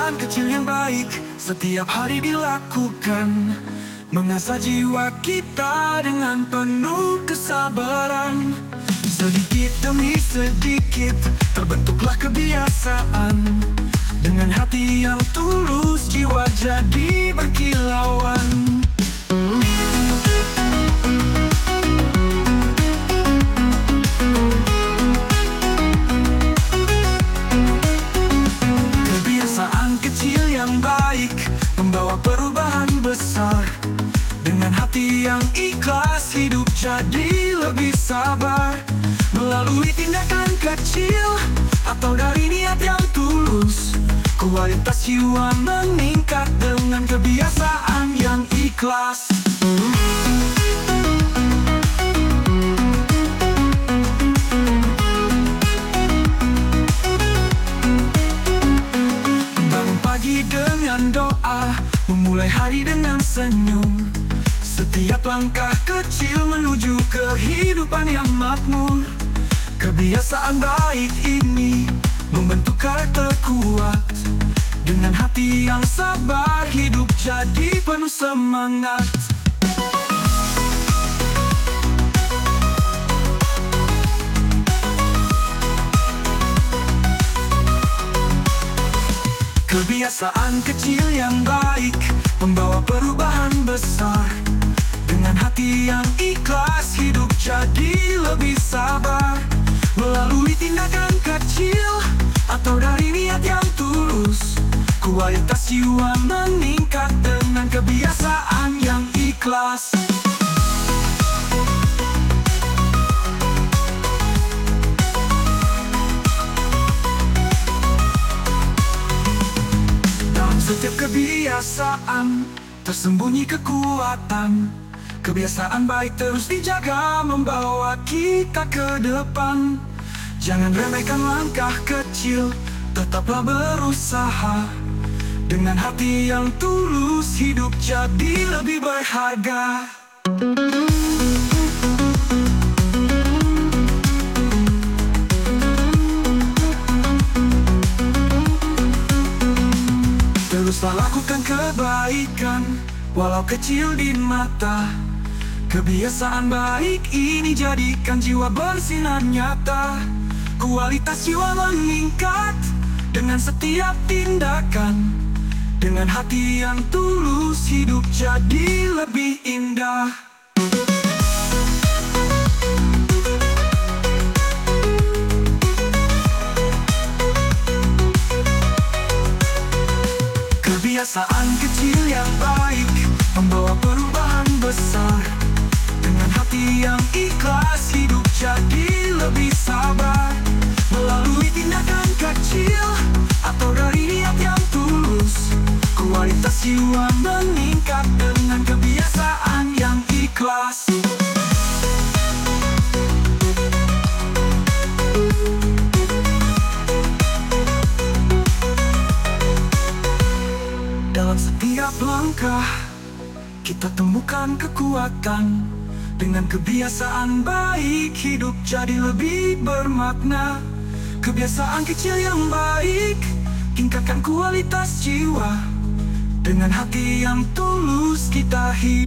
Kebiasaan kecil yang baik setiap hari dilakukan, mengasah jiwa kita dengan penuh kesabaran. Sedikit demi sedikit terbentuklah kebiasaan. Dengan hati yang tulus jiwa jadi berkilauan. Kebiasaan kecil yang baik membawa perubahan besar. Dengan hati yang ikhlas hidup jadi lebih sabar. Melalui tindakan kecil atau dari niat yang tulus, kualitas jiwa meningkat dengan kebiasaan yang ikhlas. Bangun pagi dengan doa, memulai hari dengan senyum. Setiap langkah kecil menuju kehidupan yang makmur. Kebiasaan baik ini membentuk karakter kuat. Dengan hati yang sabar hidup jadi penuh semangat. Kebiasaan kecil yang baik membawa perubahan besar. Dengan hati yang ikhlas hidup jadi lebih sabar. Melalui tindakan kecil atau dari niat yang tulus, kualitas jiwa meningkat dengan kebiasaan yang ikhlas. Dalam setiap kebiasaan tersembunyi kekuatan. Kebiasaan baik terus dijaga membawa kita ke depan. Jangan remehkan langkah kecil, tetaplah berusaha. Dengan hati yang tulus hidup jadi lebih berharga. Teruslah lakukan kebaikan, walau kecil di mata. Kebiasaan baik ini jadikan jiwa bersinar nyata. Kualitas jiwa meningkat dengan setiap tindakan. Dengan hati yang tulus hidup jadi lebih indah. Kebiasaan kecil yang baik membawa perubahan besar. Dengan hati yang ikhlas hidup jadi lebih sabar. Melalui tindakan kecil atau dari niat yang tulus, kualitas jiwa meningkat dengan kebiasaan yang ikhlas. Dalam setiap langkah kita temukan kekuatan. Dengan kebiasaan baik hidup jadi lebih bermakna. Kebiasaan kecil yang baik tingkatkan kualitas jiwa. Dengan hati yang tulus kita hidup.